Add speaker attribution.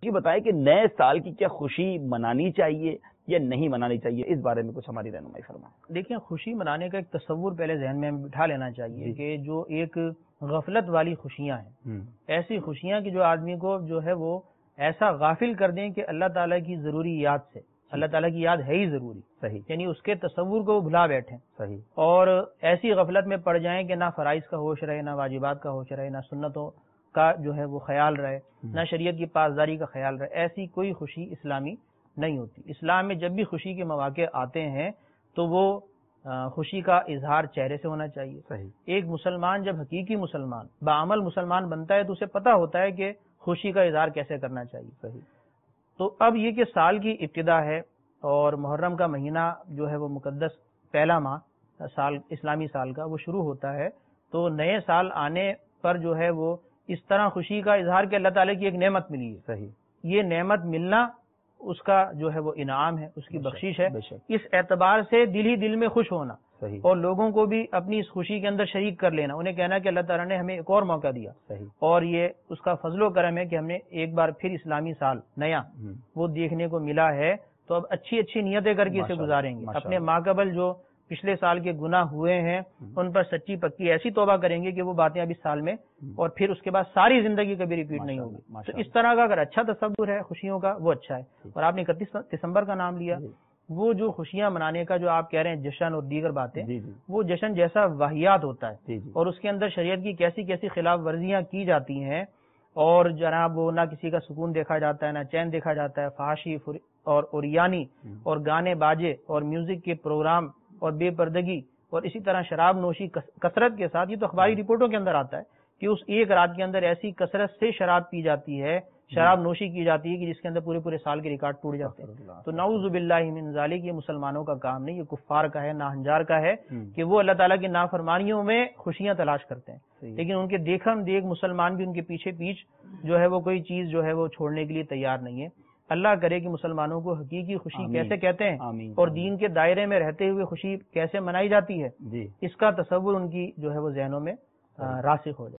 Speaker 1: یہ بتائیں کہ نئے سال کی کیا خوشی منانی چاہیے یا نہیں منانی چاہیے، اس بارے میں کچھ ہماری رہنمائی فرمائیں۔
Speaker 2: دیکھیں، خوشی منانے کا ایک تصور پہلے ذہن میں بٹھا لینا چاہیے کہ جو ایک غفلت والی خوشیاں ہیں، ایسی خوشیاں کہ جو آدمی کو جو ہے وہ ایسا غافل کر دیں کہ اللہ تعالیٰ کی ضروری یاد سے، اللہ تعالیٰ کی یاد ہے ہی ضروری، صحیح، یعنی اس کے تصور کو وہ بھلا بیٹھیں، صحیح، اور ایسی غفلت میں پڑ جائیں کہ نہ فرائض کا ہوش رہے، نہ واجبات کا ہوش رہے، نہ سنتوں کا جو ہے وہ خیال رہے، نہ شریعت کی پاسداری کا خیال رہے۔ ایسی کوئی خوشی اسلامی نہیں ہوتی۔ اسلام میں جب بھی خوشی کے مواقع آتے ہیں تو وہ خوشی کا اظہار چہرے سے ہونا چاہیے، صحیح۔ ایک مسلمان جب حقیقی مسلمان، بعمل مسلمان بنتا ہے تو اسے پتہ ہوتا ہے کہ خوشی کا اظہار کیسے کرنا چاہیے، صحیح۔ تو اب یہ کہ سال کی ابتدا ہے اور محرم کا مہینہ جو ہے وہ مقدس پہلا ماہ سال اسلامی سال کا وہ شروع ہوتا ہے، تو نئے سال آنے پر جو ہے وہ اس طرح خوشی کا اظہار کہ اللہ تعالیٰ کی ایک نعمت ملی ہے، صحیح، یہ نعمت ملنا اس کا جو ہے وہ انعام ہے، اس کی بخشش ہے، اس اعتبار سے دل ہی دل میں خوش ہونا، صحیح، اور لوگوں کو بھی اپنی اس خوشی کے اندر شریک کر لینا، انہیں کہنا کہ اللہ تعالیٰ نے ہمیں ایک اور موقع دیا، صحیح، اور یہ اس کا فضل و کرم ہے کہ ہم نے ایک بار پھر اسلامی سال نیا وہ دیکھنے کو ملا ہے، تو اب اچھی اچھی نیتیں کر کے اسے گزاریں گے، اپنے ماقبل جو پچھلے سال کے گناہ ہوئے ہیں ان پر سچی پکی ایسی توبہ کریں گے کہ وہ باتیں ابھی سال میں اور پھر اس کے بعد ساری زندگی کبھی ریپیٹ نہیں ہوگی۔ تو اس طرح کا اگر اچھا تصور ہے خوشیوں کا وہ اچھا ہے۔ اور آپ نے 31 دسمبر کا نام لیا، وہ جو خوشیاں منانے کا جو آپ کہہ رہے ہیں جشن اور دیگر باتیں، وہ جشن جیسا واہیات ہوتا ہے اور اس کے اندر شریعت کی کیسی کیسی خلاف ورزیاں کی جاتی ہیں، اور جناب وہ نہ کسی کا سکون دیکھا جاتا ہے، نہ چین دیکھا جاتا ہے، فحاشی اور اوریانی اور گانے باجے اور میوزک کے پروگرام اور بے پردگی اور اسی طرح شراب نوشی کثرت کے ساتھ، یہ تو اخباری رپورٹوں کے اندر آتا ہے کہ اس ایک رات کے اندر ایسی کثرت سے شراب پی جاتی ہے، شراب نوشی کی جاتی ہے کہ جس کے اندر پورے پورے سال کے ریکارڈ ٹوٹ جاتے ہیں۔ تو نعوذ باللہ من ذالک، یہ مسلمانوں کا کام نہیں، یہ کفار کا ہے، ناہنجار کا ہے کہ وہ اللہ تعالیٰ کی نافرمانیوں میں خوشیاں تلاش کرتے ہیں، لیکن ان کے دیکھم دیکھ مسلمان بھی ان کے پیچھے پیچھ جو ہے وہ کوئی چیز جو ہے وہ چھوڑنے کے لیے تیار نہیں ہے۔ اللہ کرے کہ مسلمانوں کو حقیقی خوشی کیسے کہتے ہیں اور دین کے دائرے میں رہتے ہوئے خوشی کیسے منائی جاتی ہے، اس کا تصور ان کی جو ہے وہ ذہنوں میں راسخ ہو جائے۔